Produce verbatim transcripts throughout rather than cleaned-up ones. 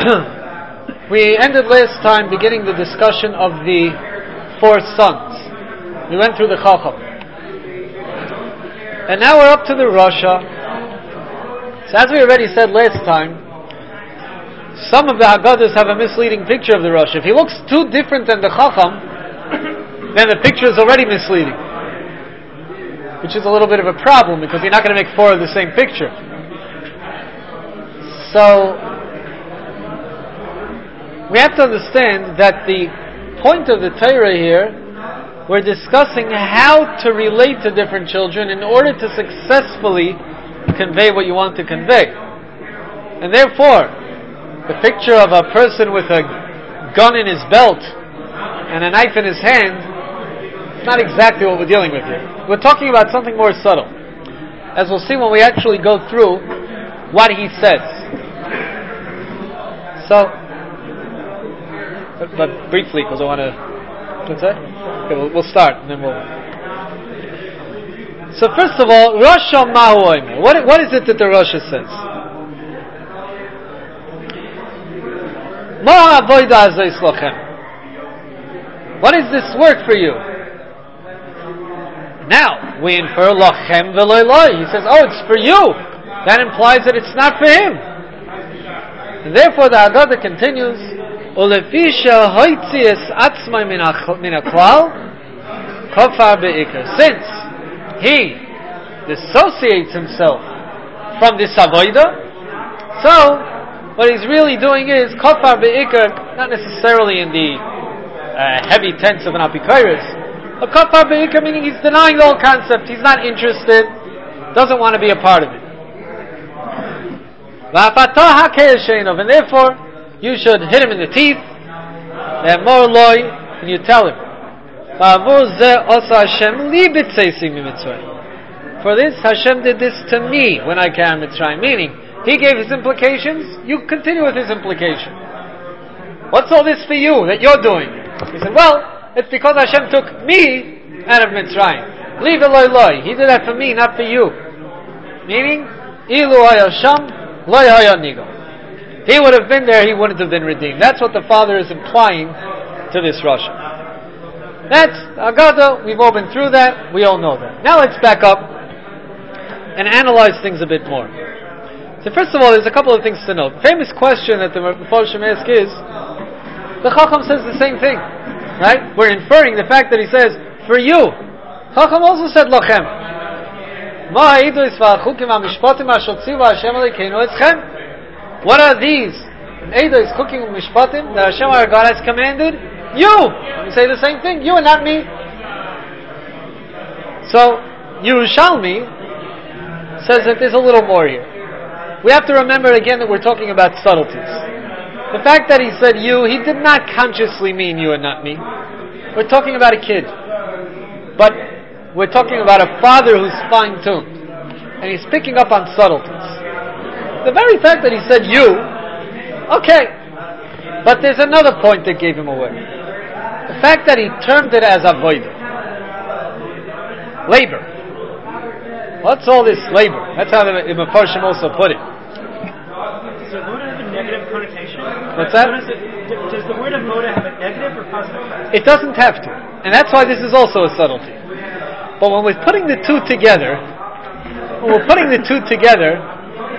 We ended last time beginning the discussion of the four sons. We went through the Chacham. And now we're up to the Rasha. So as we already said last time, some of the Haggadahs have a misleading picture of the Rasha. If he looks too different than the Chacham, then the picture is already misleading. Which is a little bit of a problem because you're not going to make four of the same picture. So we have to understand that the point of the Torah here, we're discussing how to relate to different children in order to successfully convey what you want to convey. And therefore, the picture of a person with a gun in his belt and a knife in his hand is not exactly what we're dealing with here. We're talking about something more subtle, as we'll see when we actually go through what he says. So, but, but briefly, because I want to, what's that? Okay, we'll, we'll start, and then we'll... So first of all, Rasha Mahu Omer. What, what is it that the Rasha says? Ma avoida hazos lachem. What is this work for you? Now, we infer lachem v'lo lo. He says, oh, it's for you. That implies that it's not for him. And therefore the Haggadah continues, Ulefisha hoitzies atzmai min haklal kofar be'ikar. Since he dissociates himself from this avodah, so what he's really doing is kofar be'ikar, not necessarily in the uh, heavy tense of an apikoros, but kofar be'ikar meaning he's denying the whole concept. He's not interested, doesn't want to be a part of it. And therefore you should hit him in the teeth, and more loy, and you tell him, for this Hashem did this to me when I came to Mitzrayim. Meaning, he gave his implications, you continue with his implication. What's all this for you that you're doing? He said, well, it's because Hashem took me out of Mitzrayim. Leave it loy loy. He did that for me, not for you. Meaning, ilu hayasham loy hayanigo. He would have been there, he wouldn't have been redeemed. That's what the father is implying to this Rasha. That's Haggadah, we've all been through that, we all know that. Now let's back up and analyze things a bit more. So first of all, there's a couple of things to note. The famous question that the Mefarshim ask is, the Chacham says the same thing, right? We're inferring the fact that he says, for you. Chacham also said, lachem. Ma ha'idu isvachukim ha'mishpatim ha'shel tziva Hashem alekeinu etzchem. What are these? Eidah is cooking mishpatim that Hashem our God has commanded you. You say the same thing, you and not me. So Yerushalmi says that there's a little more here. We have to remember again that we're talking about subtleties. The fact that he said you, he did not consciously mean you and not me. We're talking about a kid, but we're talking about a father who's fine-tuned, and he's picking up on subtleties. The very fact that he said you, okay, but there's another point that gave him away. The fact that he termed it as avodah, labor. What's all this labor? That's how the Mefarshim also put it. Does the word have a negative connotation? What's that? Does, it, does the word avodah have a negative or positive connotation? It doesn't have to, and that's why this is also a subtlety. But when we're putting the two together, when we're putting the two together,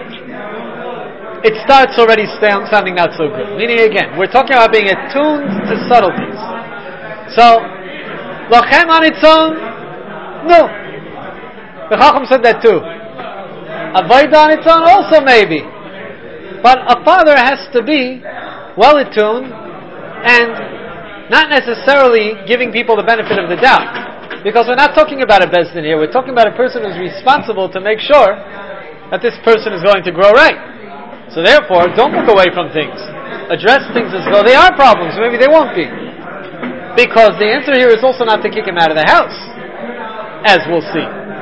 it starts already sound, sounding not so good. Meaning again, we're talking about being attuned to subtleties. So, lachem on its own, no. The Chacham said that too. Avodah on its own also maybe. But a father has to be well attuned and not necessarily giving people the benefit of the doubt. Because we're not talking about a bezdin here, we're talking about a person who's responsible to make sure that this person is going to grow right. So therefore, don't look away from things. Address things as though they are problems. Maybe they won't be. Because the answer here is also not to kick him out of the house, as we'll see.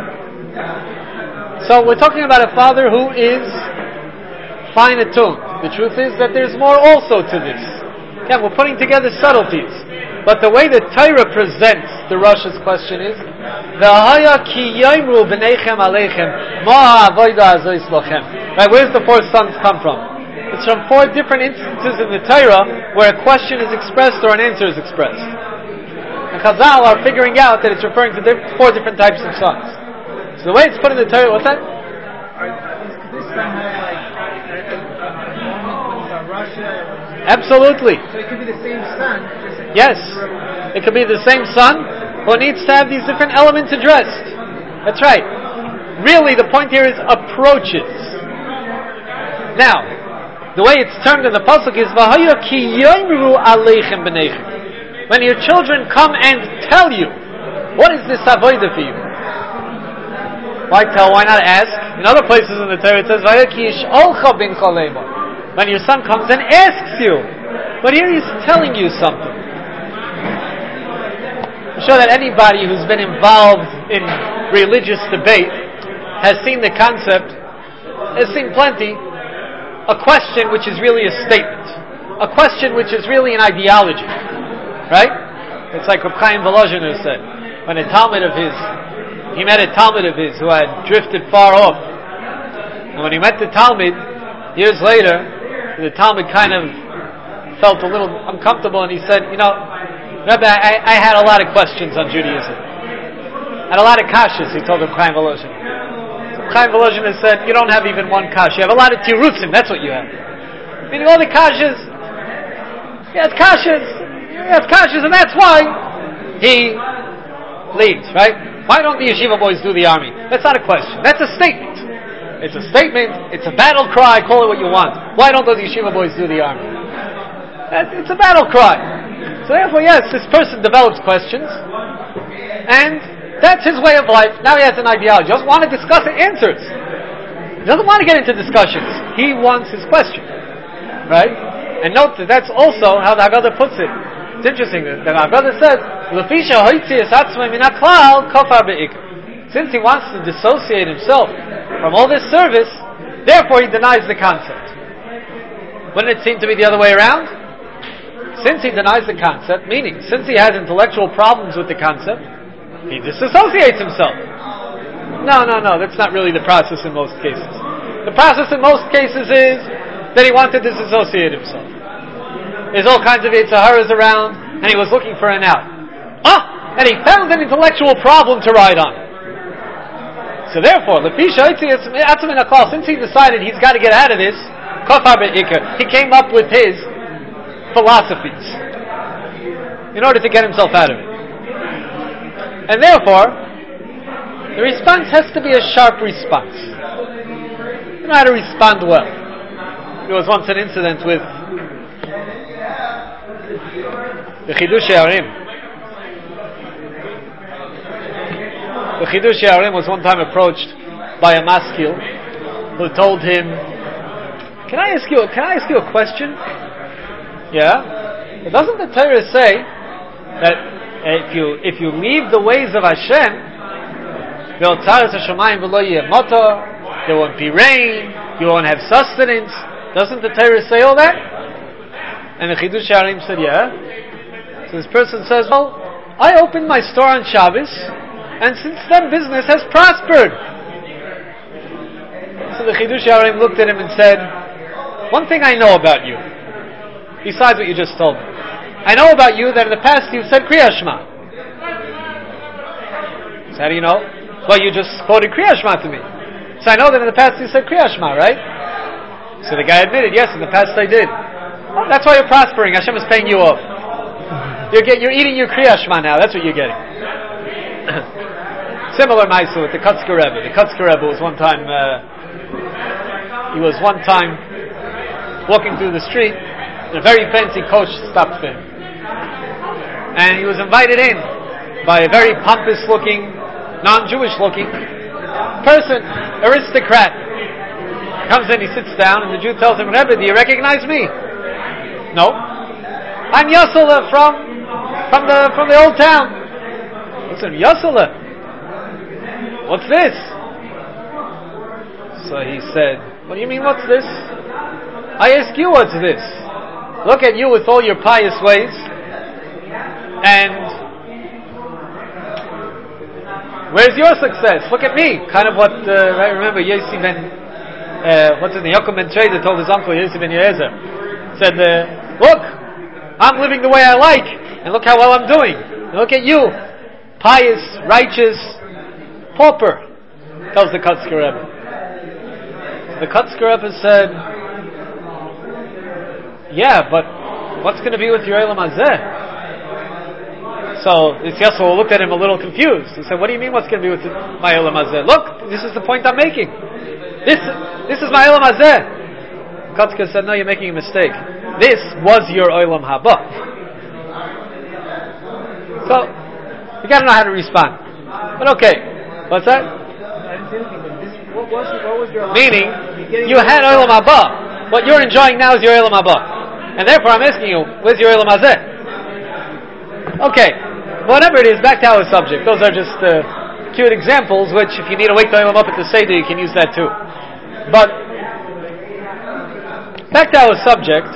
So we're talking about a father who is fine-attuned. The truth is that there's more also to this. Again, we're putting together subtleties. But the way the Torah presents the Rasha's question is, V'haya ki yomru b'neichem aleichem ma ha'avoda hazos lachem. Right, where's the four sons come from? It's from four different instances in the Torah where a question is expressed or an answer is expressed. And Chazal are figuring out that it's referring to diff- four different types of sons. So the way it's put in the Torah, what's that? Could this son have like a moment when Russia? Absolutely. So it could be the same son. Just Yes. It could be the same son who needs to have these different elements addressed. That's right. Really, the point here is approaches. Now, the way it's termed in the pasuk is "V'haya ki yomru aleichem b'neichem." When your children come and tell you, what is this avodah for you? Why tell? Why not ask? In other places in the Torah it says "V'haya ki yisholcha bincha leimor." When your son comes and asks you, but here he's telling you something. I'm sure that anybody who's been involved in religious debate has seen the concept, has seen plenty, a question which is really a statement, a question which is really an ideology, right? It's like Reb Chaim Volozhin said, when a Talmud of his, he met a Talmud of his who had drifted far off, and when he met the Talmud, years later, the Talmud kind of felt a little uncomfortable, and he said, you know, Rebbe, I, I had a lot of questions on Judaism, and a lot of kashas, he told Reb Chaim Volozhin. Chaim Volozhin has said, you don't have even one kash. You have a lot of tirutzim, that's what you have. Meaning all the kashas, he has kashas, he has kashas, and that's why he leaves, right? Why don't the yeshiva boys do the army? That's not a question. That's a statement. It's a statement, it's a battle cry, call it what you want. Why don't the yeshiva boys do the army? It's a battle cry. So therefore, yes, this person develops questions, and that's his way of life. Now he has an ideology. He doesn't want to discuss answers. He doesn't want to get into discussions. He wants his question. Right? And note that that's also how the Haggadah puts it. It's interesting that the Haggadah says, "Lefisha hoitzias atzmei min haklal kafar be'ikr." Since he wants to dissociate himself from all this service, therefore he denies the concept. Wouldn't it seem to be the other way around? Since he denies the concept, meaning, since he has intellectual problems with the concept, he disassociates himself. No, no, no, that's not really the process in most cases. The process in most cases is that he wanted to disassociate himself. There's all kinds of Yetzaharas around, and he was looking for an out. Ah! And he found an intellectual problem to ride on. So therefore, since he decided he's got to get out of this, he came up with his philosophies in order to get himself out of it. And therefore, the response has to be a sharp response. You know how to respond well. There was once an incident with the Chidush Yarim. The Chidush Yarim was one time approached by a maskil who told him, Can I ask you? Can I ask you a question? Yeah. But doesn't the Torah say that if you if you leave the ways of Hashem, there won't be rain, you won't have sustenance? Doesn't the Torah say all that? And the Chidush Yarim said, yeah. So this person says, well, I opened my store on Shabbos, and since then business has prospered. So the Chidush Yarim looked at him and said, one thing I know about you, besides what you just told me. I know about you that in the past you've said Kriya Shema. So how do you know? Well, you just quoted Kriya Shema to me. So I know that in the past you said Kriya Shema, right? So the guy admitted, yes, in the past I did. Well, that's why you're prospering. Hashem is paying you off. You're, get, you're eating your Kriya Shema now. That's what you're getting. Similar Maisa with the Kutzker Rebbe. The Kutzker Rebbe was one time, uh, he was one time walking through the street, and a very fancy coach stopped for him. And he was invited in by a very pompous looking, non-Jewish looking person, aristocrat. Comes in, he sits down, and the Jew tells him, Rebbe, do you recognize me? No. I'm Yosela from from the from the old town. Listen, Yosela, what's this? So he said, what do you mean, what's this? I ask you, what's this? Look at you with all your pious ways, and where's your success? Look at me. Kind of what, uh, I remember Yossi ben uh, what's his name, Yaakov ben Trader told his uncle Yosef ben Yezer, said, uh, look, I'm living the way I like, and look how well I'm doing. And look at you, pious, righteous, pauper, tells the Kotzker Rebbe. The Kotzker Rebbe said, yeah, but what's going to be with your Olam Hazeh? So this Yisrael looked at him a little confused. He said, what do you mean what's going to be with my Olam Hazeh? Look, this is the point I'm making. This this is my Olam Hazeh. Kotzker said, no, you're making a mistake. This was your Olam Haba. So, you got to know how to respond. But okay, what's that? I didn't say anything, but this, what was, what was your... Meaning, you had Olam Haba. What you're enjoying now is your Olam Haba. And therefore I'm asking you, where's your Olam Hazeh? Okay, whatever it is, back to our subject. Those are just uh, cute examples, which if you need to wake the Olam up at the Seder, you can use that too. But, back to our subject,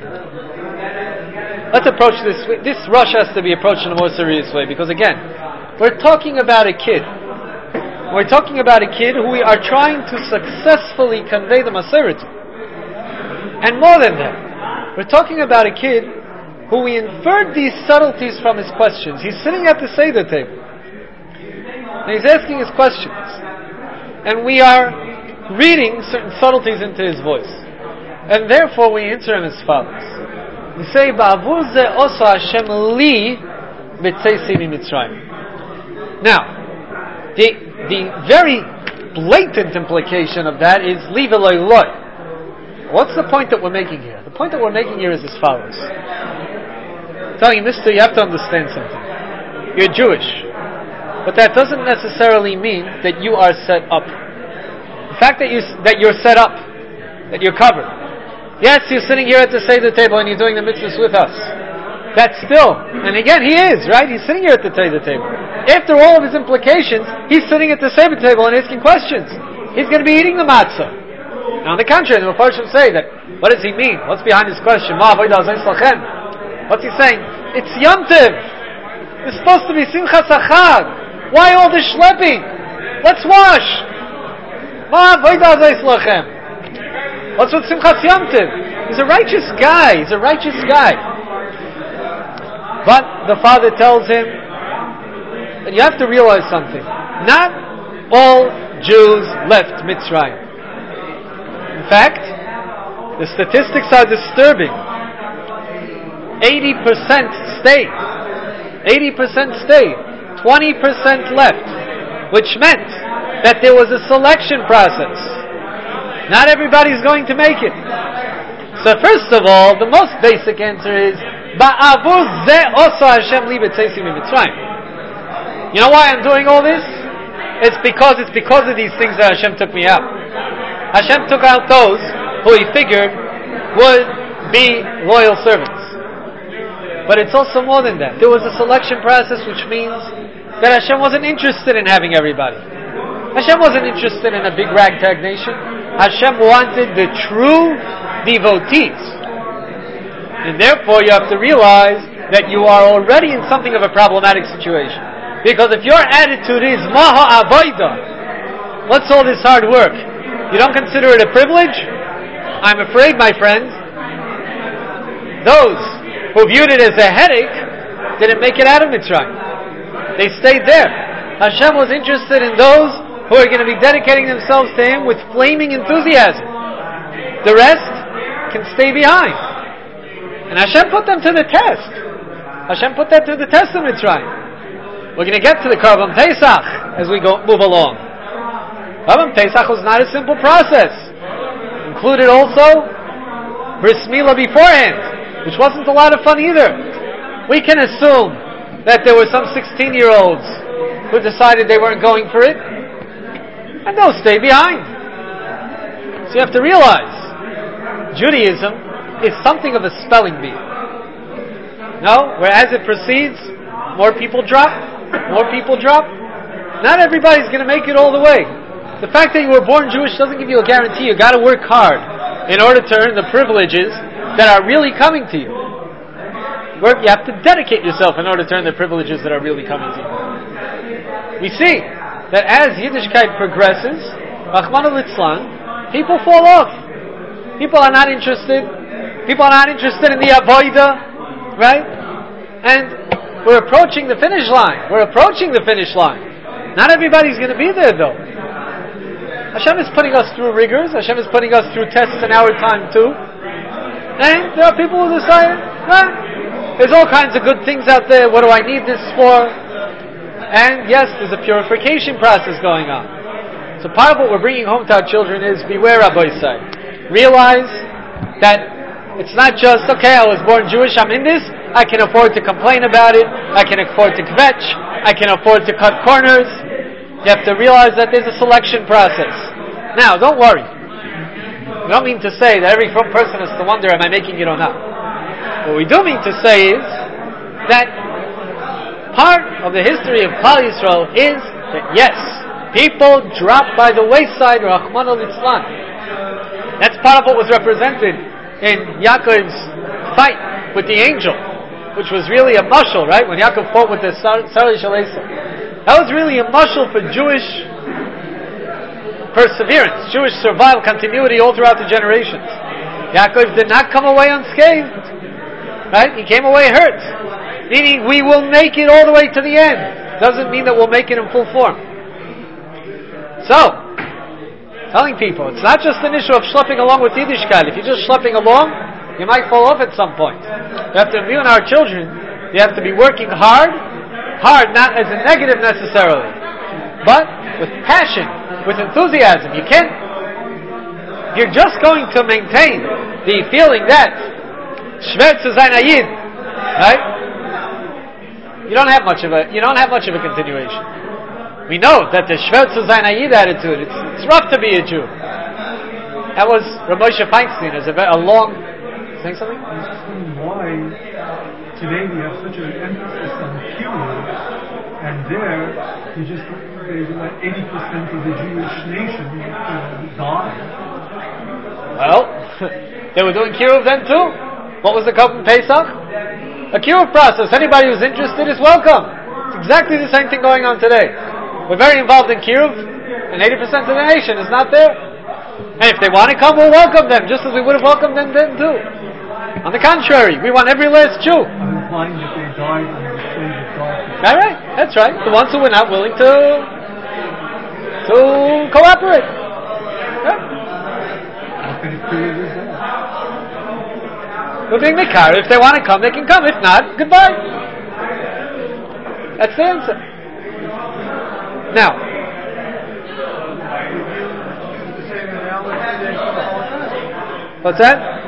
let's approach this, this rush has to be approached in a more serious way, because again, we're talking about a kid. We're talking about a kid who we are trying to successfully convey the Maseret to. And more than that, we're talking about a kid who we inferred these subtleties from his questions. He's sitting at the Seder table, and he's asking his questions. And we are reading certain subtleties into his voice. And therefore we answer him as follows. We say, Ba'avur ze oso Hashem li b'tzeisi miMitzrayim. Now, the, the very blatant implication of that is, li v'lo loy. What's the point that we're making here? The point that we're making here is as follows. I'm telling you, mister, you have to understand something. You're Jewish. But that doesn't necessarily mean that you are set up. The fact that, you, that you're set up, that you're covered. Yes, you're sitting here at the Seder table and you're doing the mitzvahs with us. That's still, and again, he is, right? He's sitting here at the Seder table. After all of his implications, he's sitting at the Seder table and asking questions. He's going to be eating the matzah. Now, on the contrary, the Mepharshim say that, what does he mean? What's behind his question? What's he saying? It's Yom Tov. It's supposed to be Simchas Achag. Why all this schlepping? Let's wash. What's with Simchas Yom Tov? He's a righteous guy. He's a righteous guy. But the father tells him that you have to realize something. Not all Jews left Mitzrayim. In fact, the statistics are disturbing. eighty percent stayed. eighty percent stayed. twenty percent left. Which meant that there was a selection process. Not everybody's going to make it. So first of all, the most basic answer is, Ba'avur ze oso Hashem li b'tzeisi miMitzrayim. You know why I'm doing all this? It's because it's because of these things that Hashem took me out. Hashem took out those who he figured would be loyal servants. But it's also more than that. There was a selection process, which means that Hashem wasn't interested in having everybody. Hashem wasn't interested in a big ragtag nation. Hashem wanted the true devotees. And therefore you have to realize that you are already in something of a problematic situation. Because if your attitude is, Maha Avoida, what's all this hard work? You don't consider it a privilege? I'm afraid, my friends, those who viewed it as a headache didn't make it out of Mitzrayim. They stayed there. Hashem was interested in those who are going to be dedicating themselves to Him with flaming enthusiasm. The rest can stay behind. And Hashem put them to the test. Hashem put that to the test in Mitzrayim. We're going to get to the Korban Pesach as we go move along. Korban Pesach was not a simple process. Included also Bris Milah beforehand, which wasn't a lot of fun either. We can assume that there were some sixteen-year-olds who decided they weren't going for it, and they'll stay behind. So you have to realize, Judaism is something of a spelling bee. No? Where as it proceeds, more people drop, more people drop. Not everybody's going to make it all the way. The fact that you were born Jewish doesn't give you a guarantee. You got to work hard in order to earn the privileges that are really coming to you. Work, you have to dedicate yourself in order to earn the privileges that are really coming to you. We see that as Yiddishkeit progresses, Rachmana litzlan, people fall off. People are not interested. People are not interested in the avodah, right? And we're approaching the finish line. We're approaching the finish line. Not everybody's going to be there, though. Hashem is putting us through rigors. Hashem is putting us through tests in our time too. And there are people who decide, ah, there's all kinds of good things out there. What do I need this for? And yes, there's a purification process going on. So part of what we're bringing home to our children is beware, Rabbi Isai. Realize that it's not just, okay, I was born Jewish, I'm in this, I can afford to complain about it, I can afford to kvetch, I can afford to cut corners. You have to realize that there's a selection process. Now, don't worry. We don't mean to say that every person has to wonder, am I making it or not? What we do mean to say is that part of the history of Klal Yisrael is that yes, people drop by the wayside, Rachmana litzlan. That's part of what was represented in Yaakov's fight with the angel, which was really a mashal, right? When Yaakov fought with the Sarah Shalesa. That was really a mashal for Jewish perseverance, Jewish survival, continuity all throughout the generations. Yaakov did not come away unscathed, right? He came away hurt, meaning we will make it all the way to the end. Doesn't mean that we'll make it in full form. So, telling people, it's not just an issue of schlepping along with Yiddishkeit. If you're just schlepping along, you might fall off at some point. We have to view in our children, you have to be working hard, hard not as a negative necessarily, but with passion, with enthusiasm. You can't, you're just going to maintain the feeling that Shver zu sein Ayid, right? You don't have much of a, you don't have much of a continuation. We know that the Shver zu sein Ayid attitude, it's, it's rough to be a Jew. That was Rav Moshe Feinstein, as a, a long, saying something? Why today we have such an emphasis on Kiruv, and there you just there's like eighty percent of the Jewish nation uh, died. Well, they were doing Kiruv then too. What was the Korban Pesach? A Kiruv process. Anybody who's interested is welcome. It's exactly the same thing going on today. We're very involved in Kiruv, and eighty percent of the nation is not there. And if they want to come, we'll welcome them, just as we would have welcomed them then too. On the contrary, we want every last Jew. I'm implying that they died in the stage of darkness. All right, that's right. The ones who were not willing to to cooperate. Yeah. What kind of period is that? We're being Mikar. If they want to come, they can come. If not, goodbye. That's the answer. Now, what's that?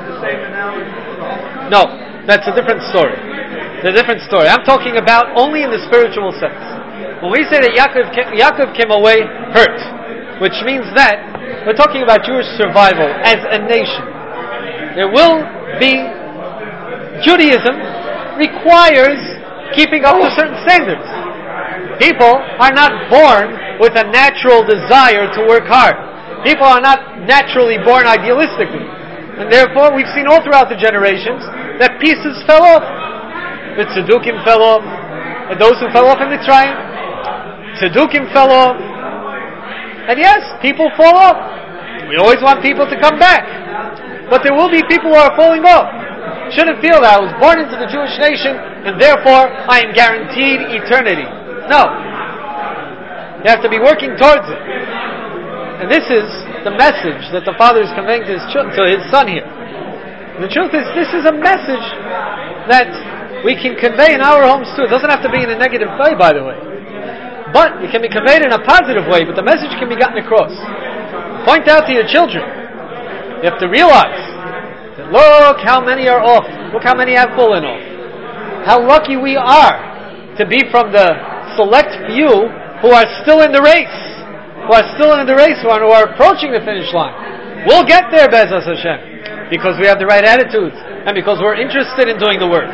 No, that's a different story. It's a different story. I'm talking about only in the spiritual sense. When we say that Yaakov came, Yaakov came away hurt, which means that we're talking about Jewish survival as a nation. There will be, Judaism requires keeping up to certain standards. People are not born with a natural desire to work hard. People are not naturally born idealistically. And therefore, we've seen all throughout the generations that pieces fell off. The Tzedukim fell off. And those who fell off in Mitzrayim. Tzedukim fell off. And yes, people fall off. We always want people to come back. But there will be people who are falling off. Shouldn't feel that I was born into the Jewish nation and therefore I am guaranteed eternity. No. You have to be working towards it. And this is the message that the father is conveying to his, ch- to his son here. And the truth is, this is a message that we can convey in our homes too. It doesn't have to be in a negative way, by the way. But it can be conveyed in a positive way, but the message can be gotten across. Point out to your children. You have to realize that look how many are off. Look how many have fallen off. How lucky we are to be from the select few who are still in the race. Who are still in the race, who are, who are approaching the finish line. We'll get there, Be'ezras Hashem, because we have the right attitudes and because we're interested in doing the work.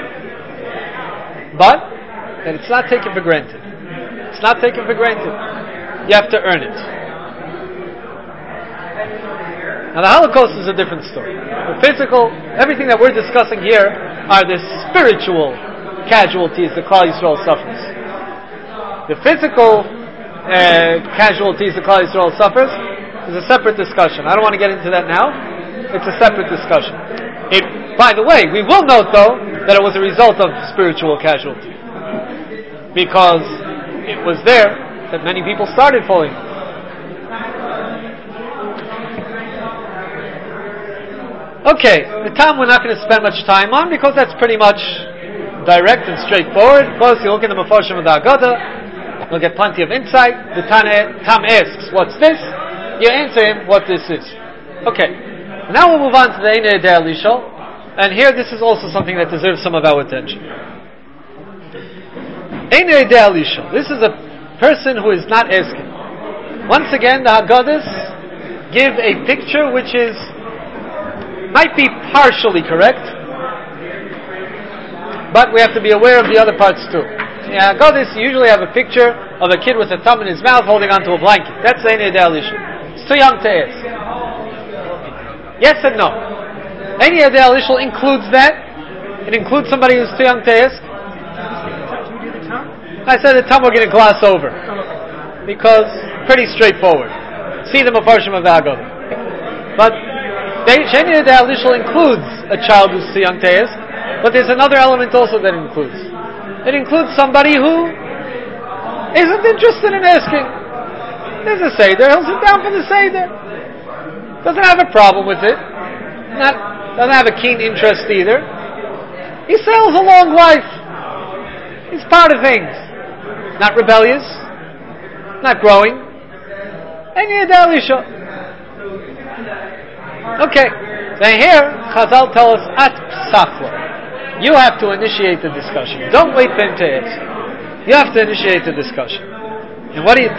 But that it's not taken for granted. It's not taken for granted. You have to earn it. Now the Holocaust is a different story. The physical, everything that we're discussing here are the spiritual casualties that Klal Yisrael suffers. The physical uh, casualties that Klal Yisrael suffers is a separate discussion. I don't want to get into that now. It's a separate discussion. It, by the way, we will note though that it was a result of spiritual casualty, because it was there that many people started falling. Okay, the time we're not going to spend much time on because that's pretty much direct and straightforward. Of course, you look in the Mefarshim of the Haggadah, you'll get plenty of insight. The Tam asks, "What's this?" You answer him, "What this is." Okay, now we'll move on to the Ein Yodea Lishol, and here this is also something that deserves some of our attention. Ein Yodea Lishol. This is a person who is not asking. Once again, the Haggadahs give a picture which is might be partially correct, but we have to be aware of the other parts too. Yeah, Haggadahs usually have a picture of a kid with a thumb in his mouth holding onto a blanket. That's Ein Yodea Lishol. It's too young to ask. Yes and no. Ein Yodea Lishol includes that. It includes somebody who's too young to ask. I said the tongue we're going to gloss over because pretty straightforward. See the Mefarshim of the Haggadah. But Ein Yodea Lishol includes a child who's too young to ask, but there's another element also that it includes. It includes somebody who isn't interested in asking. There's a Seder, he'll sit down for the Seder. Doesn't have a problem with it. Not, doesn't have a keen interest either. He sails a long life. He's part of things. Not rebellious. Not growing. Ein Yodea Lishol. Okay. So here, Chazal tell us, At Psachlo. You have to initiate the discussion. Don't wait for him to ask. You have to initiate the discussion. And what do you...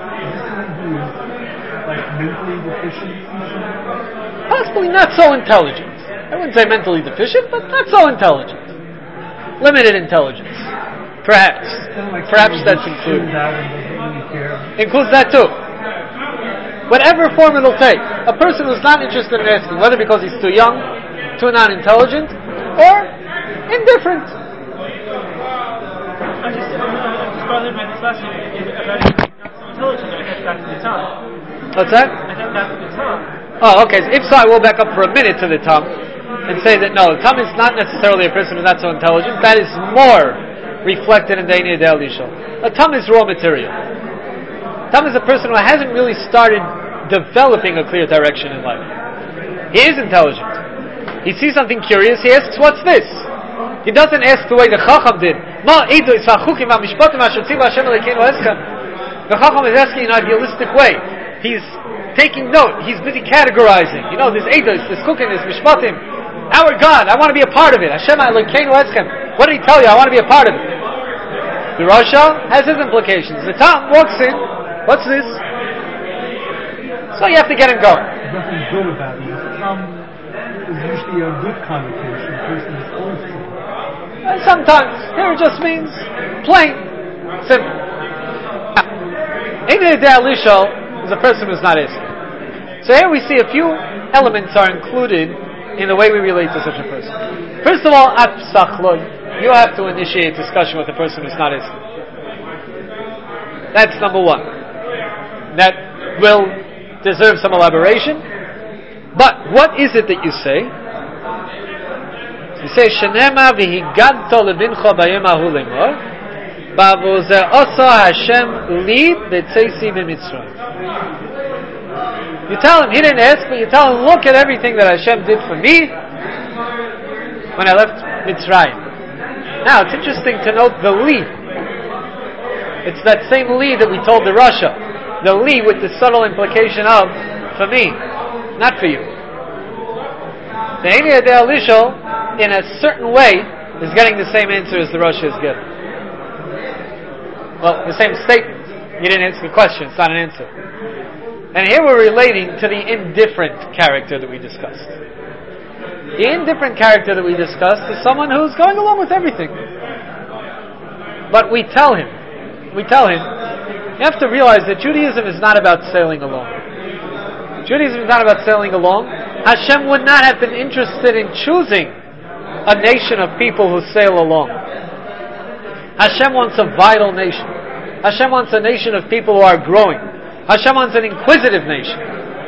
Like mentally deficient? Possibly not so intelligent. I wouldn't say mentally deficient, but not so intelligent. Limited intelligence. Perhaps. Like Perhaps that's included. That and doesn't really care. Includes that too. Whatever form it'll take. A person who's not interested in asking, whether because he's too young, too non-intelligent, or indifferent. I just, I'm just bothered by this last one about not so intelligent. I guess that's the tongue. What's that? I think that's the tongue. Oh, okay. So if so, I will back up for a minute to the tongue and say that no, the tongue is not necessarily a person who's not so intelligent. That is more reflected in the Ein Yodea Lishol. A tongue is raw material. Tongue is a person who hasn't really started developing a clear direction in life. He is intelligent. He sees something curious, he asks, "What's this?" He doesn't ask the way the Chacham did. The Chacham is asking in an idealistic way. He's taking note. He's busy categorizing. You know, there's Eidos, there's Chukim, there's Mishpatim. Our God, I want to be a part of it. Hashem Elokeinu Eschem. What did he tell you? I want to be a part of it. The Rasha has his implications. The Tam walks in. What's this? So you have to get him going. There's nothing good about it. Some is usually a good connotation. The person is wholesome. And sometimes here it just means plain, simple. Ein Yodea Lishol is a person who's not asking. So here we see a few elements are included in the way we relate to such a person. First of all, At Psachlo, you have to initiate discussion with the person who's not asking. That's number one. That will deserve some elaboration. But what is it that you say? You say, Shenema v'higadto levincho bayem ahu lemor, ba'voze oso Hashem li b'tzeisi b'mitzrayim. You tell him, he didn't ask, but you tell him, look at everything that Hashem did for me when I left Mitzrayim. Now, it's interesting to note the li. It's that same li that we told the Rasha. The li with the subtle implication of, for me, not for you. The Ein Yodea Lishol, in a certain way, is getting the same answer as the Rasha is getting. Well, the same statement. You didn't answer the question, it's not an answer. And here we're relating to the indifferent character that we discussed. The indifferent character that we discussed is someone who's going along with everything. But we tell him, we tell him, you have to realize that Judaism is not about sailing along. Judaism is not about sailing along. Hashem would not have been interested in choosing a nation of people who sail along. Hashem wants a vital nation. Hashem wants a nation of people who are growing. Hashem wants an inquisitive nation.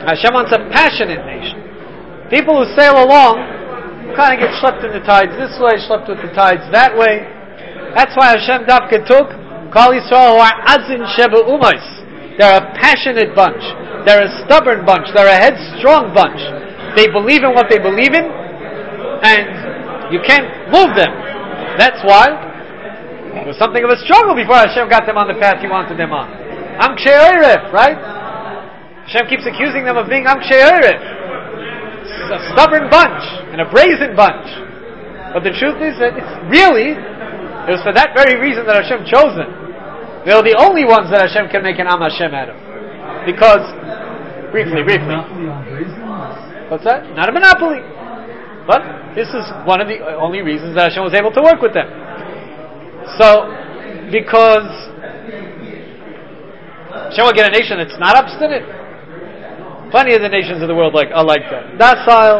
Hashem wants a passionate nation. People who sail along kind of get schlepped in the tides this way, schlepped with the tides that way. That's why Hashem Dafka took Kol Yisrael who are Azin Sheba Umais. They're a passionate bunch. They're a stubborn bunch. They're a headstrong bunch. They believe in what they believe in, and you can't move them. That's why it was something of a struggle before Hashem got them on the path He wanted them on. Am Kshei Oref, right? Hashem keeps accusing them of being Am Kshei Oref. A stubborn bunch and a brazen bunch. But the truth is that it's really, it was for that very reason that Hashem chose them. They are the only ones that Hashem can make an Am Hashem out of. Because, briefly, briefly. What's that? Not a monopoly. But this is one of the only reasons that Hashem was able to work with them. So, because Hashem will get a nation that's not obstinate. Plenty of the nations of the world like are like that. Docile,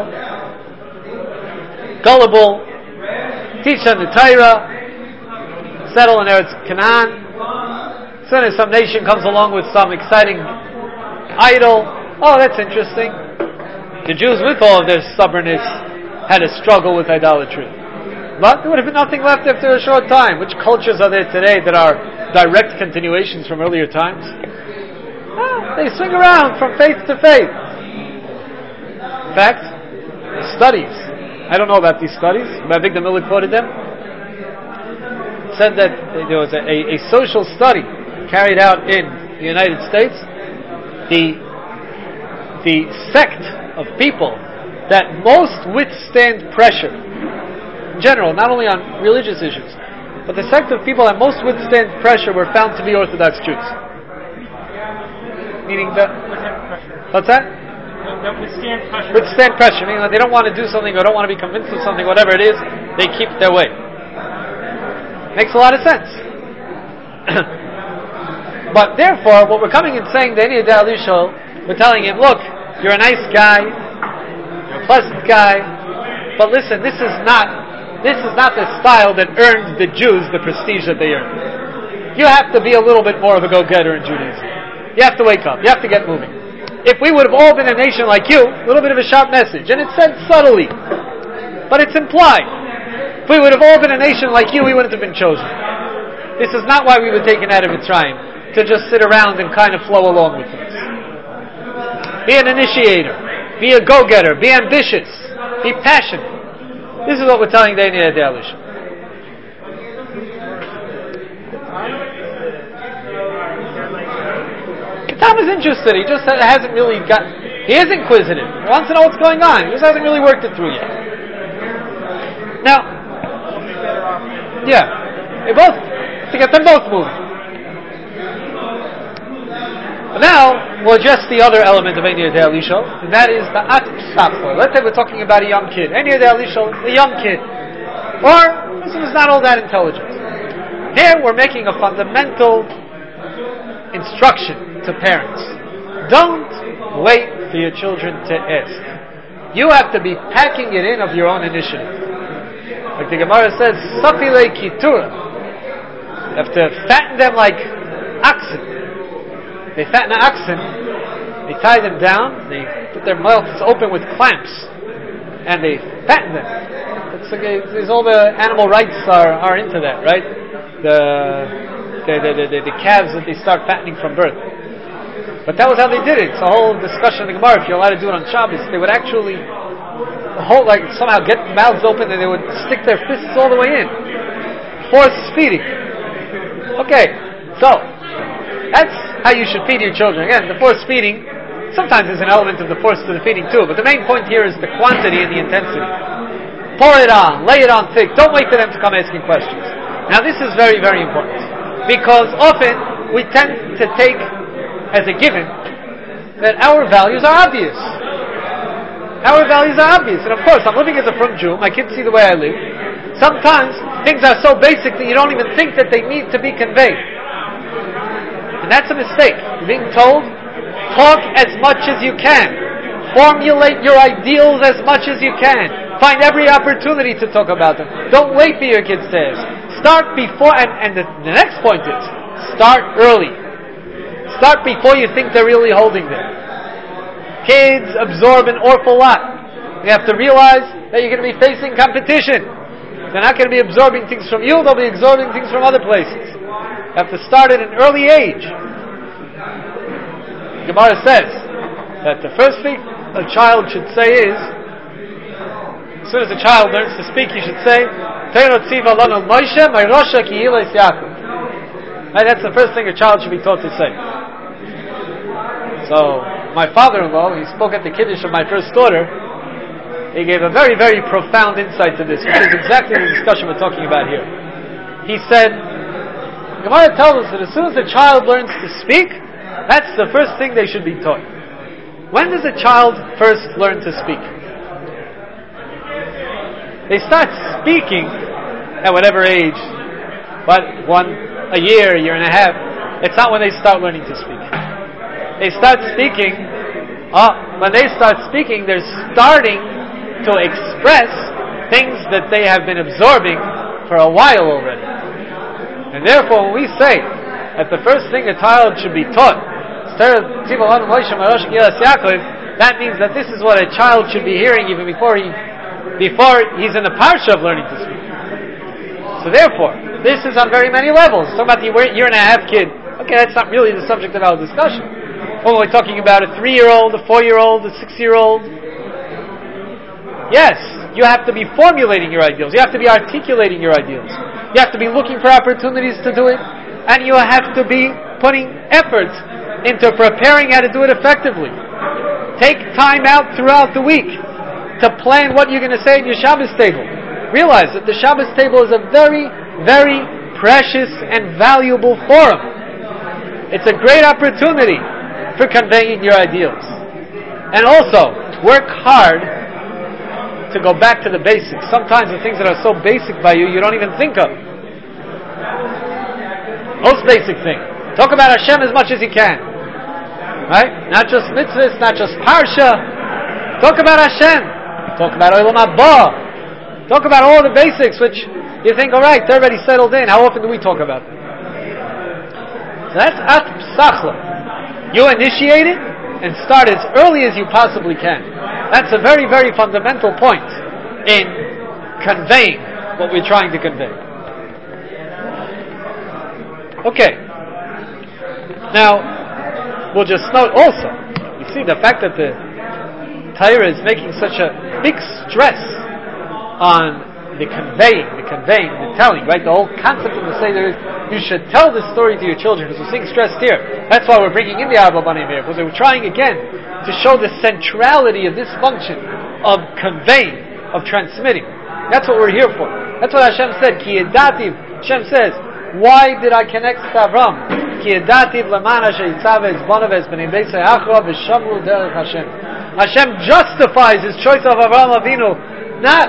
gullible, teach them the Torah, settle in Eretz Canaan. As soon as some nation comes along with some exciting idol, oh, that's interesting. The Jews, with all of their stubbornness, had a struggle with idolatry. But there would have been nothing left after a short time. Which cultures are there today that are direct continuations from earlier times? They swing around from faith to faith. In fact, studies, I don't know about these studies, but Avigdor Miller quoted them, said that there was a, a, a social study carried out in the United States. The, the sect of people that most withstand pressure, in general, not only on religious issues, but the sect of people that most withstand pressure were found to be Orthodox Jews. Meaning that, what's that? That withstand pressure. Withstand pressure, meaning that they don't want to do something or don't want to be convinced of something, whatever it is, they keep their way. Makes a lot of sense. But therefore, what we're coming and saying to any Adal Yishol, we're telling him, look, you're a nice guy, you're a pleasant guy, but listen, this is not this is not the style that earned the Jews the prestige that they earned. You have to be a little bit more of a go-getter in Judaism. You have to wake up. You have to get moving. If we would have all been a nation like you, a little bit of a sharp message, and it's said subtly, but it's implied. If we would have all been a nation like you, we wouldn't have been chosen. This is not why we were taken out of Mitzrayim, to just sit around and kind of flow along with things. Be an initiator. Be a go-getter. Be ambitious. Be passionate. This is what we're telling Dani Adal Yishol. Tom is interested. He just hasn't really got. He is inquisitive. He wants to know what's going on. He just hasn't really worked it through yet. Now, yeah, they both to get them both moving. But now we'll address the other element of Dani Adal Yishol, and that is the At Psachor. Let's say we're talking about a young kid. Dani Adal Yishol, a young kid, or this is not all that intelligent. Here we're making a fundamental instruction to parents. Don't wait for your children to ask. You have to be packing it in of your own initiative. Like the Gemara says, Safile Kitura. You have to fatten them like oxen. They fatten the oxen, they tie them down, they put their mouths open with clamps, and they fatten them. It's like, it's, all the animal rights are, are into that, right? The The, the, the, the calves that they start fattening from birth. But that was how they did it. It's a whole discussion in the Gemara. If you're allowed to do it on Shabbos, they would actually hold, like somehow get mouths open and they would stick their fists all the way in. Force feeding. Okay, so that's how you should feed your children. Again, the force feeding sometimes is an element of the force to the feeding too, but the main point here is the quantity and the intensity. Pour it on, lay it on thick. Don't wait for them to come asking questions. Now this is very, very important. Because often we tend to take as a given that our values are obvious. Our values are obvious. And of course, I'm living as a frum Jew. My kids see the way I live. Sometimes things are so basic that you don't even think that they need to be conveyed. And that's a mistake. You're being told, talk as much as you can. Formulate your ideals as much as you can. Find every opportunity to talk about them. Don't wait for your kids to ask. Start before, and, and the, the next point is, start early. Start before you think they're really holding them. Kids absorb an awful lot. You have to realize that you're going to be facing competition. They're not going to be absorbing things from you, they'll be absorbing things from other places. You have to start at an early age. Gemara says that the first thing a child should say is, as soon as a child learns to speak, he should say, right, that's the first thing a child should be taught to say. So, my father-in-law, he spoke at the Kiddush of my first daughter. He gave a very, very profound insight to this, which is exactly the discussion we're talking about here. He said, Gemara tells us that as soon as the child learns to speak, that's the first thing they should be taught. When does a child first learn to speak? They start speaking at whatever age, but one, a year, a year and a half. It's not when they start learning to speak. They start speaking, uh, when they start speaking, they're starting to express things that they have been absorbing for a while already. And therefore, when we say that the first thing a child should be taught, that means that this is what a child should be hearing even before he before he's in the parsha of learning to speak. So therefore, this is on very many levels. Talking about the year and a half kid, okay, that's not really the subject of our discussion. When we're talking about a three-year-old, a four-year-old, a six-year-old, yes, you have to be formulating your ideals. You have to be articulating your ideals. You have to be looking for opportunities to do it, and you have to be putting effort into preparing how to do it effectively. Take time out throughout the week to plan what you're going to say in your Shabbos table. Realize that the Shabbos table is a very, very precious and valuable forum. It's a great opportunity for conveying your ideals. And also, work hard to go back to the basics. Sometimes the things that are so basic by you, you don't even think of. Most basic thing. Talk about Hashem as much as you can. Right? Not just mitzvahs, not just parsha. Talk about Hashem. Talk about Olam Haba. Talk about all the basics, which you think, all right, they're already settled in. How often do we talk about them? So that's at psachla. You initiate it and start as early as you possibly can. That's a very, very fundamental point in conveying what we're trying to convey. Okay. Now, we'll just note also, you see the fact that the Torah is making such a big stress on the conveying, the conveying, the telling, right? The whole concept of the Seder is you should tell this story to your children, because we're seeing stressed here. That's why we're bringing in the Arba Banim here, because we're trying again to show the centrality of this function of conveying, of transmitting. That's what we're here for. That's what Hashem said. Ki yedativ. Hashem says, why did I connect to Avram? Ki yedativ lemana sheitzav es bonav es b'nei beis ha'achra v'shamru derech Hashem. Hashem justifies His choice of Avraham Avinu not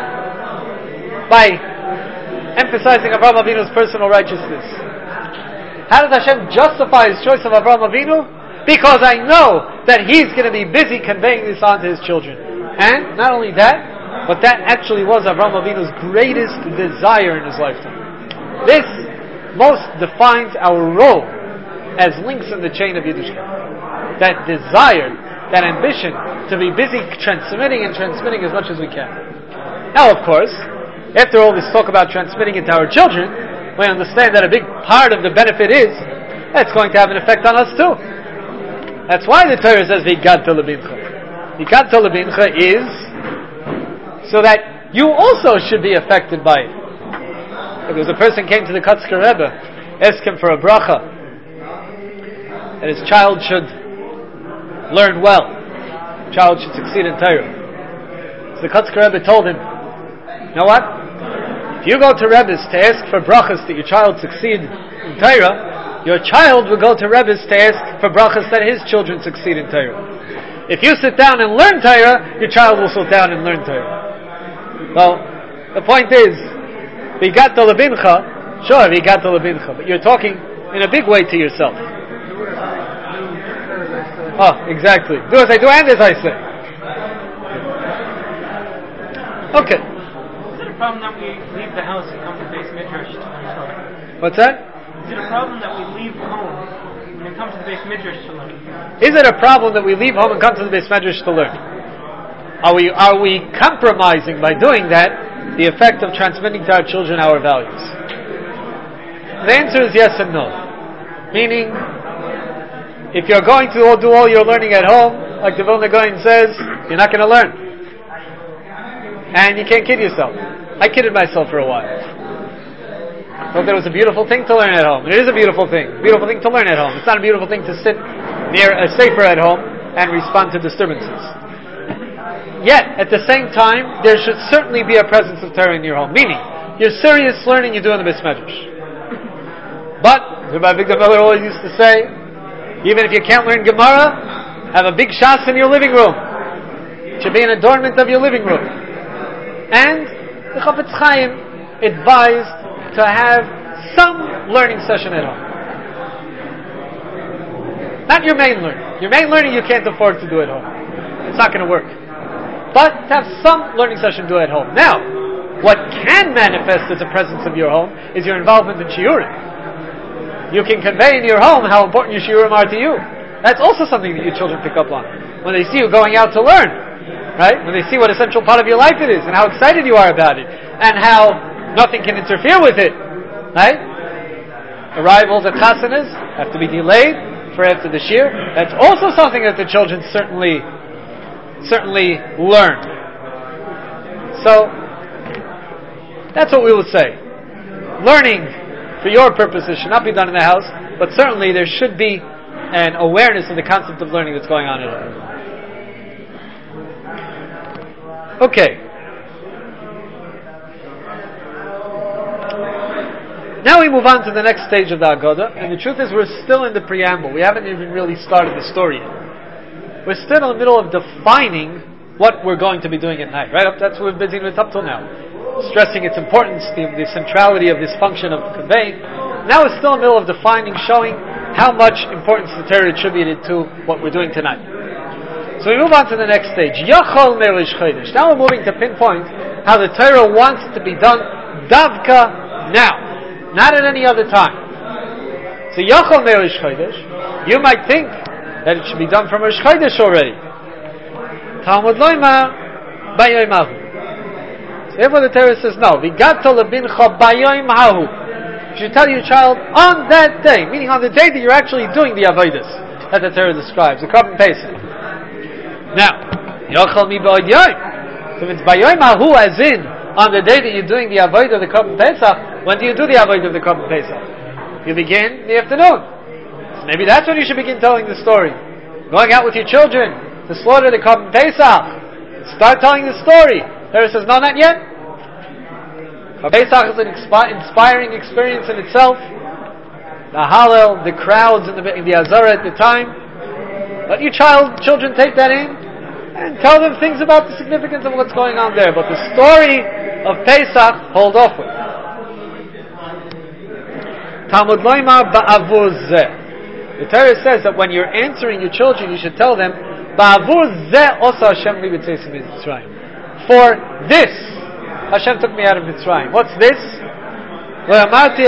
by emphasizing Avraham Avinu's personal righteousness. How does Hashem justify His choice of Avraham Avinu? Because I know that He's going to be busy conveying this on to His children. And not only that, but that actually was Avraham Avinu's greatest desire in his lifetime. This most defines our role as links in the chain of Yiddishkeit. That desire, that ambition to be busy transmitting and transmitting as much as we can. Now, of course, after all this talk about transmitting it to our children, we understand that a big part of the benefit is that it's going to have an effect on us too. That's why the Torah says V'yigadta lebincha. V'yigadta lebincha is so that you also should be affected by it. If there's a person came to the Kotzker Rebbe, asked him for a bracha, that his child should learn well, child should succeed in Torah. So the Kotzker Rebbe told him, you know what? If you go to Rebbe's to ask for brachas that your child succeed in Torah, your child will go to Rebbe's to ask for brachas that his children succeed in Torah. If you sit down and learn Torah, your child will sit down and learn Torah. Well, the point is, V'yigadta lebincha, sure, V'yigadta lebincha, but you're talking in a big way to yourself. Oh, exactly. Do as I do and as I say. Okay. Is it a problem that we leave the house and come to base midrash to learn Torah? What's that? Is it a problem that we leave home and come to the Beis Midrash to learn? Is it a problem that we leave home and come to the Beis Medrash to learn? Are we are we compromising by doing that the effect of transmitting to our children our values? The answer is yes and no. Meaning, if you're going to do all your learning at home, like the Vilna Gaon says, you're not going to learn. And you can't kid yourself. I kidded myself for a while. I thought that it was a beautiful thing to learn at home. It is a beautiful thing. Beautiful thing to learn at home. It's not a beautiful thing to sit near a sefer at home and respond to disturbances. Yet, at the same time, there should certainly be a presence of Torah in your home. Meaning, your serious learning you do in the Beis Medrash. But, Rabbi Victor Miller always used to say, even if you can't learn Gemara, have a big shas in your living room. It should be an adornment of your living room. And the Chafetz Chaim advised to have some learning session at home. Not your main learning. Your main learning you can't afford to do at home. It's not going to work. But to have some learning session do at home. Now, what can manifest as a presence of your home is your involvement in shiurim. You can convey in your home how important your shiurim are to you. That's also something that your children pick up on. When they see you going out to learn, right? When they see what a central part of your life it is, and how excited you are about it, and how nothing can interfere with it, right? Arrivals at chasanas have to be delayed for after the shir. That's also something that the children certainly certainly learn. So, that's what we will say. Learning, for your purposes, should not be done in the house, but certainly there should be an awareness of the concept of learning that's going on at home. Okay. Now we move on to the next stage of the Haggadah, and the truth is we're still in the preamble. We haven't even really started the story yet. We're still in the middle of defining what we're going to be doing at night, right? That's what we've been dealing with up till now. Stressing its importance, the, the centrality of this function of conveying. Now we're still in the middle of defining, showing how much importance the Torah attributed to what we're doing tonight. So we move on to the next stage. Yachol Merish Chodesh. Now we're moving to pinpoint how the Torah wants it to be done davka now, not at any other time. So Yachol Merish Chodesh, you might think that it should be done from Rosh Chodesh already. Talmud Loima Bayoim Hahu. Therefore the Torah says no. Vigato lebincha bayoim hahu. You should tell your child on that day, meaning on the day that you're actually doing the avodas that the Torah describes, the Korban Pesach. Now, Yochel mi ba'od yoim. So if it's bayoim hahu, as in on the day that you're doing the avodah of the Korban Pesach, when do you do the avodah of the Korban Pesach? You begin in the afternoon. Maybe that's when you should begin telling the story. Going out with your children to slaughter the Korban Pesach. Start telling the story. Torah says, no, not yet. Korban Pesach is an inspiring experience in itself. The Hallel, the crowds in the, in the Azara at the time. Let your child, children take that in and tell them things about the significance of what's going on there. But the story of Pesach, hold off with. Talmud Loima ba'avur zeh. The Torah says that when you're answering your children, you should tell them, "Ba'avur zeh osa Hashem li b'tzeis Mitzrayim." For this, Hashem took me out of Mitzrayim. What's this? It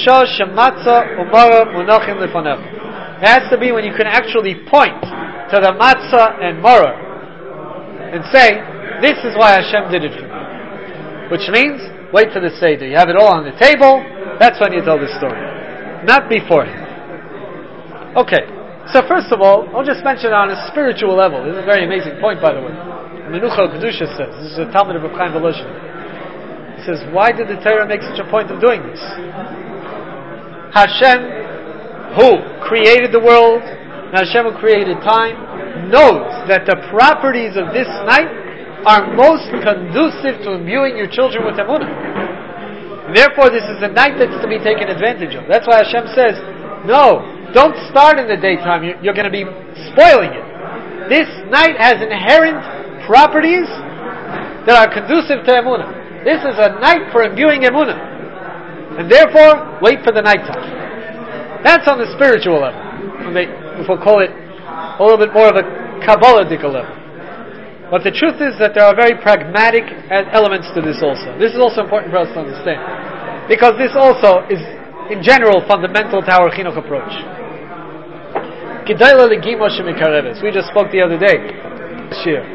has to be when you can actually point to the matzah and maror and say, "This is why Hashem did it for me." Which means, wait for the Seder. You have it all on the table. That's when you tell the story, not beforehand. Okay, so first of all, I'll just mention on a spiritual level. This is a very amazing point, by the way. Menucha Kedusha says, this is a Talmud of Reb Chaim Volozhin. He says, why did the Torah make such a point of doing this? Hashem, who created the world, and Hashem who created time, knows that the properties of this night are most conducive to imbuing your children with emunah. Therefore, this is a night that's to be taken advantage of. That's why Hashem says, no, don't start in the daytime. You're, you're going to be spoiling it. This night has inherent properties that are conducive to emunah. This is a night for imbuing emunah. And therefore, wait for the nighttime. That's on the spiritual level. If we'll call it a little bit more of a Kabbalical level. But the truth is that there are very pragmatic elements to this also. This is also important for us to understand. Because this also is, in general, fundamental to our chinuch approach. Gedayla legimo shemikareves. We just spoke the other day. Shir.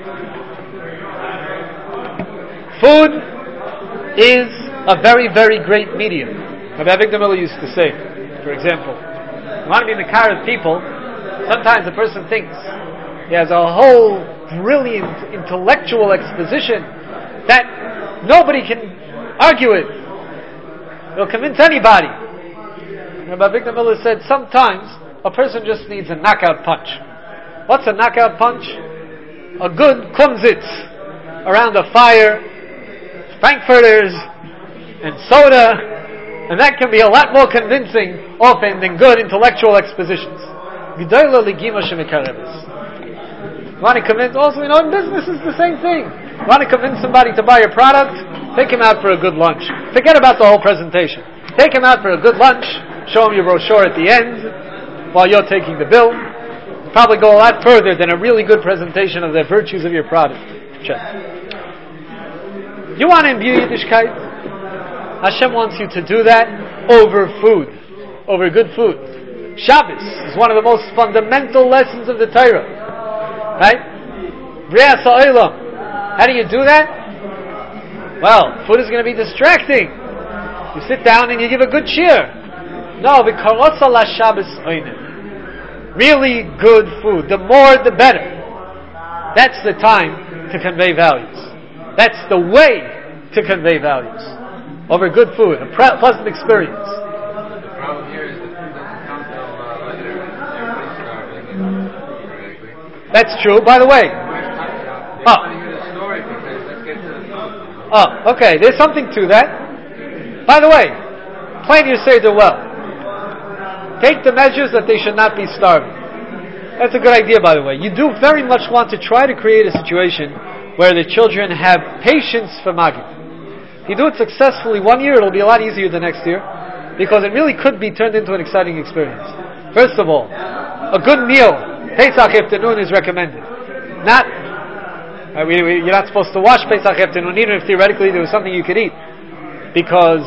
Food is a very, very great medium. Rabbi Avigdor Miller used to say, for example, you want to be Mekar of people, sometimes a person thinks he has a whole brilliant intellectual exposition that nobody can argue with. He'll convince anybody. Rabbi Avigdor Miller said sometimes a person just needs a knockout punch. What's a knockout punch? A good kumsitz around a fire, frankfurters, and soda, and that can be a lot more convincing often than good intellectual expositions. You want to convince, also, you know, in business is the same thing. You want to convince somebody to buy your product? Take him out for a good lunch. Forget about the whole presentation. Take him out for a good lunch, show him your brochure at the end, while you're taking the bill. Probably go a lot further than a really good presentation of the virtues of your product. Check. You want to imbue Yiddishkeit? Hashem wants you to do that over food, over good food. Shabbos is one of the most fundamental lessons of the Torah. Right? Brias ha'olam. How do you do that? Well, food is going to be distracting. You sit down and you give a good cheer. No, v'karotza la Shabbos oinen. Really good food. The more, the better. That's the time to convey values. That's the way to convey values. Over good food, a pre- pleasant experience. The problem here is that it doesn't count till uh, later when everybody's starving and correctly. That's true. By the way, I oh. want to hear the story because let's get to the food. Oh, okay. There's something to that. By the way, plan your Seder well. Take the measures that they should not be starving. That's a good idea, by the way. You do very much want to try to create a situation where the children have patience for Magid. If you do it successfully one year, it'll be a lot easier the next year, because it really could be turned into an exciting experience. First of all, a good meal, Pesach afternoon, is recommended. Not, uh, we, we, you're not supposed to wash Pesach afternoon, even if theoretically there was something you could eat, because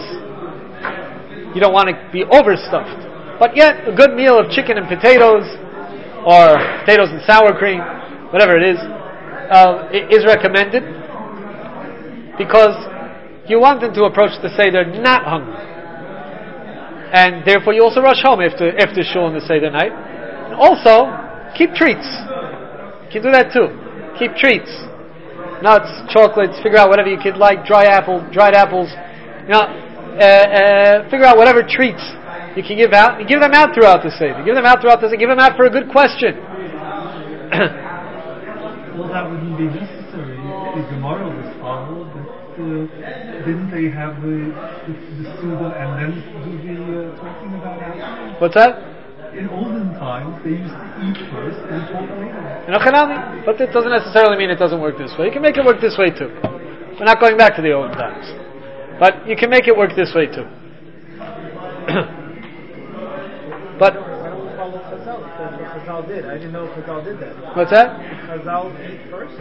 you don't want to be overstuffed. But yet, a good meal of chicken and potatoes, or potatoes and sour cream, whatever it is, uh, is recommended, because you want them to approach the Seder not hungry. And therefore you also rush home after, after shul on the Seder night. And also, keep treats. You can do that too. Keep treats. Nuts, chocolates, figure out whatever you could like, dry apple, dried apples. You know, uh, uh, figure out whatever treats you can give out. You give them out throughout the Seder. Give them out throughout the Seder. Give them out for a good question. Well, that wouldn't be necessary. The Gemara was followed, but uh, didn't they have the, the, the Suda and then do the uh, talking about after? What's that? In olden times, they used to eat first and talk later. But it doesn't necessarily mean it doesn't work this way. You can make it work this way too. We're not going back to the olden times. But you can make it work this way too. But Chazal did. I didn't know Chazal did that. What's that? Chazal eat first?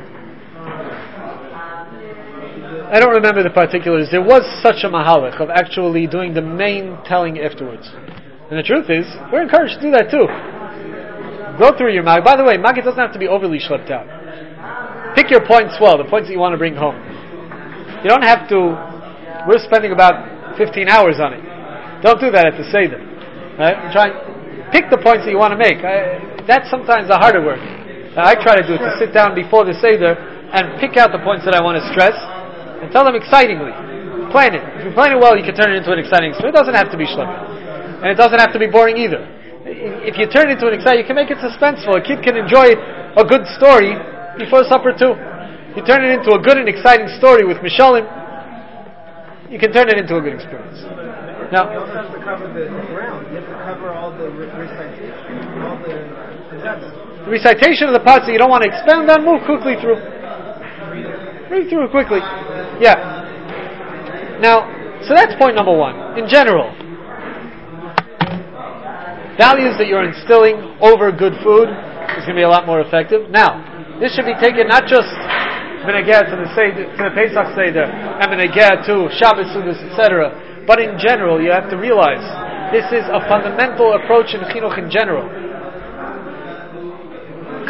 I don't remember the particulars. There was such a mahalach of actually doing the main telling afterwards. And the truth is, we're encouraged to do that too. Go through your Magid. By the way, Magid doesn't have to be overly schlepped out. Pick your points well, the points that you want to bring home. You don't have to, we're spending about fifteen hours on it. Don't do that at the Seder. Right? Try, pick the points that you want to make. I, that's sometimes the harder work. I try to do it, to sit down before the Seder and pick out the points that I want to stress and tell them excitingly. Plan it. If you plan it well, you can turn it into an exciting experience. It doesn't have to be shlepped. And it doesn't have to be boring either. If you turn it into an exciting, you can make it suspenseful. A kid can enjoy a good story before supper too. You turn it into a good and exciting story with Mishalim, you can turn it into a good experience. Now, you also have to cover the ground. You have to cover all the re- recitation, all the steps. The recitation of the parts that you don't want to expound on, move quickly through. Read through it quickly. Yeah. Now, so that's point number one. In general, values that you're instilling over good food is going to be a lot more effective. Now, this should be taken not just Benegeh to the Seder, to the Pesach Seder, and Benegeh to Shabbos Sudas, et cetera. But in general, you have to realize this is a fundamental approach in Chinuch in general.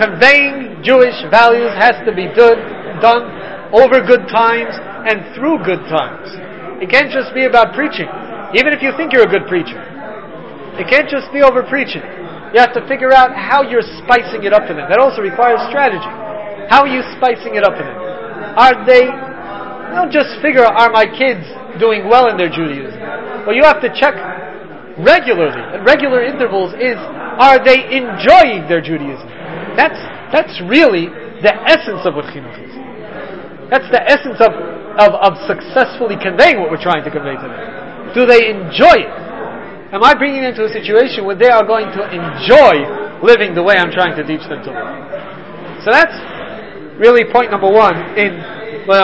conveying Jewish values has to be do- done over good times and through good times. It can't just be about preaching, even if you think you're a good preacher. It can't just be over preaching. You have to figure out how you're spicing it up for them. That also requires strategy. How are you spicing it up for them? Are they, don't just figure, are my kids doing well in their Judaism? Well, you have to check regularly, at regular intervals, is, are they enjoying their Judaism? That's, that's really the essence of what chinuch is. That's the essence of, of, of successfully conveying what we're trying to convey to them. Do they enjoy it? Am I bringing them to a situation where they are going to enjoy living the way I'm trying to teach them to live? So that's really point number one in but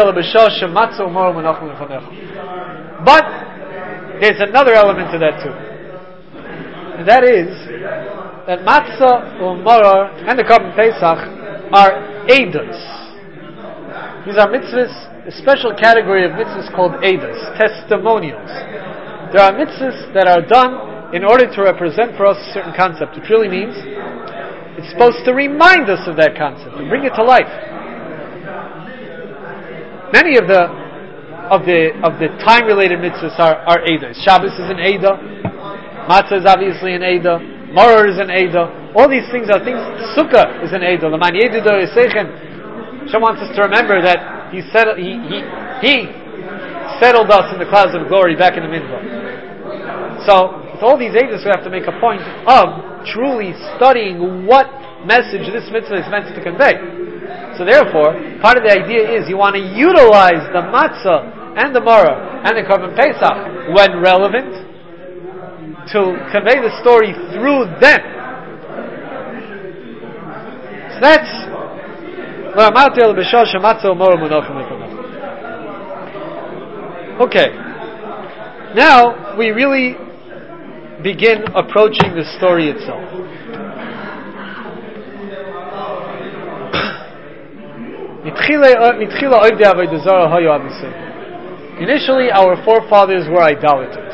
there's another element to that too. And that is that matzah, u'maror, and the Korban Pesach are eidos. These are mitzvahs, a special category of mitzvahs called eidos, testimonials. There are mitzvahs that are done in order to represent for us a certain concept, which really means it's supposed to remind us of that concept and bring it to life. Many of the of the of the time-related mitzvahs are, are eidos. Shabbos is an eidah, matzah is obviously an eidah, maror is an eidah. All these things are things. Sukkah is an eidah. L'man yedido yisechem. Hashem wants us to remember that He settled He He He settled us in the clouds of glory back in the minvah. So with all these eidos, we have to make a point of truly studying what message this mitzvah is meant to convey. So therefore, part of the idea is you want to utilize the matzah and the maror and the Korban Pesach when relevant to convey the story through them. So that's okay. Now we really begin approaching the story itself. Initially, our forefathers were idolaters.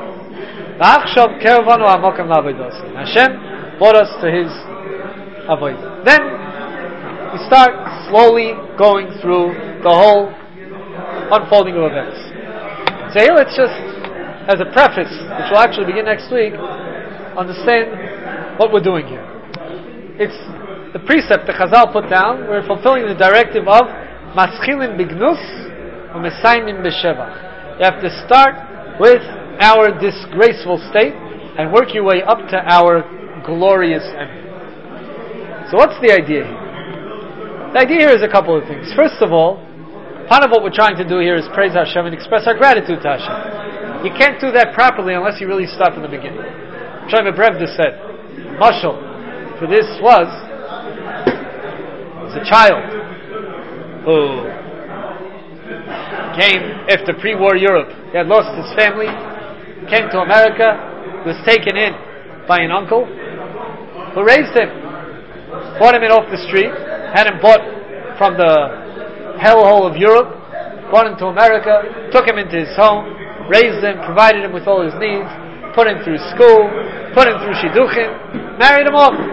Hashem brought us to His avodah. Then we start slowly going through the whole unfolding of events. So here, let's just, as a preface, which will actually begin next week, understand what we're doing here. It's the precept that Chazal put down. We're fulfilling the directive of Maschilin Bignus or Mesaynim B'Shevach. You have to start with our disgraceful state and work your way up to our glorious end. So what's the idea here? The idea here is a couple of things. First of all, part of what we're trying to do here is praise Hashem and express our gratitude to Hashem. You can't do that properly unless you really start from the beginning. Chaim Brevda said, Mashal for this was a child who came after pre-war Europe. He had lost his family, came to America, was taken in by an uncle who raised him, bought him in off the street, had him bought from the hellhole of Europe, brought him to America, took him into his home, raised him, provided him with all his needs, put him through school, put him through shidduchim, married him off.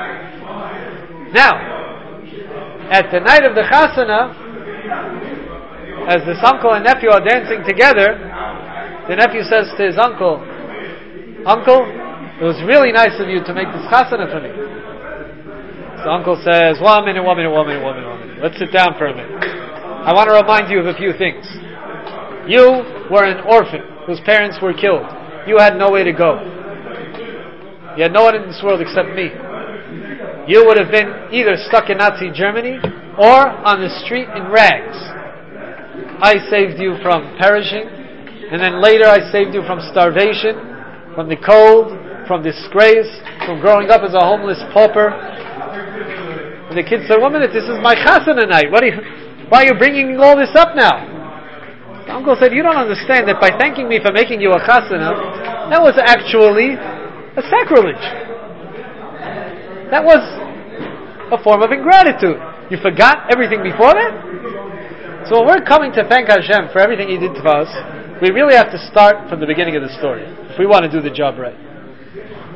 Now, at the night of the chasana, as this uncle and nephew are dancing together, the nephew says to his uncle, Uncle, it was really nice of you to make this chasana for me. The uncle says, one minute, one minute, one minute, one minute, one minute. Let's sit down for a minute. I want to remind you of a few things. You were an orphan whose parents were killed. You had nowhere to go. You had no one in this world except me. You would have been either stuck in Nazi Germany or on the street in rags. I saved you from perishing, and then later I saved you from starvation, from the cold, from disgrace, from growing up as a homeless pauper. And the kid said, one minute, this is my chasana night. What are you, why are you bringing all this up now? The uncle said, you don't understand that by thanking me for making you a chasana, that was actually a sacrilege. That was a form of ingratitude. You forgot everything before that? So when we're coming to thank Hashem for everything He did for us, we really have to start from the beginning of the story if we want to do the job right.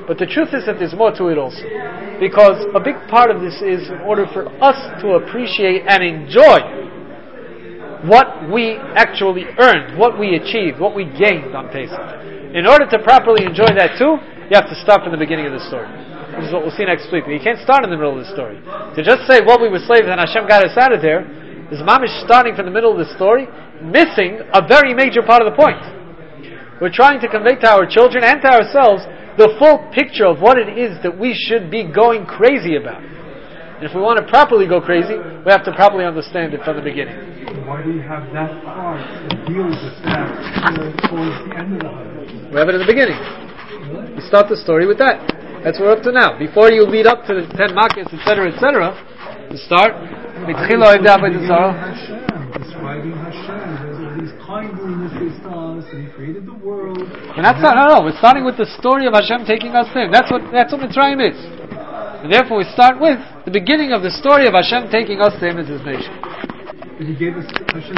But the truth is that there's more to it also. Because a big part of this is in order for us to appreciate and enjoy what we actually earned, what we achieved, what we gained on Pesach. In order to properly enjoy that too, you have to start from the beginning of the story. Which is what we'll see next week. But you can't start in the middle of the story. To just say, well, we were slaves and Hashem got us out of there, is mamish starting from the middle of the story, missing a very major part of the point. We're trying to convey to our children and to ourselves the full picture of what it is that we should be going crazy about. And if we want to properly go crazy, we have to properly understand it from the beginning. Why do you have that part that deals with that uh, towards the end of the Haggadah? We have it in the beginning. Really? You start the story with that. That's what we're up to now. Before you lead up to the ten makkos, et cetera, et cetera, you start. Hashem, describing Hashem. There's all these kindnesses to us, and He created the world. And that's not, no, no. We're starting with the story of Hashem taking us there. That's what that's what Mitzrayim is. And therefore, we start with the beginning of the story of Hashem taking us to Him as His nation. He gave us Hashem.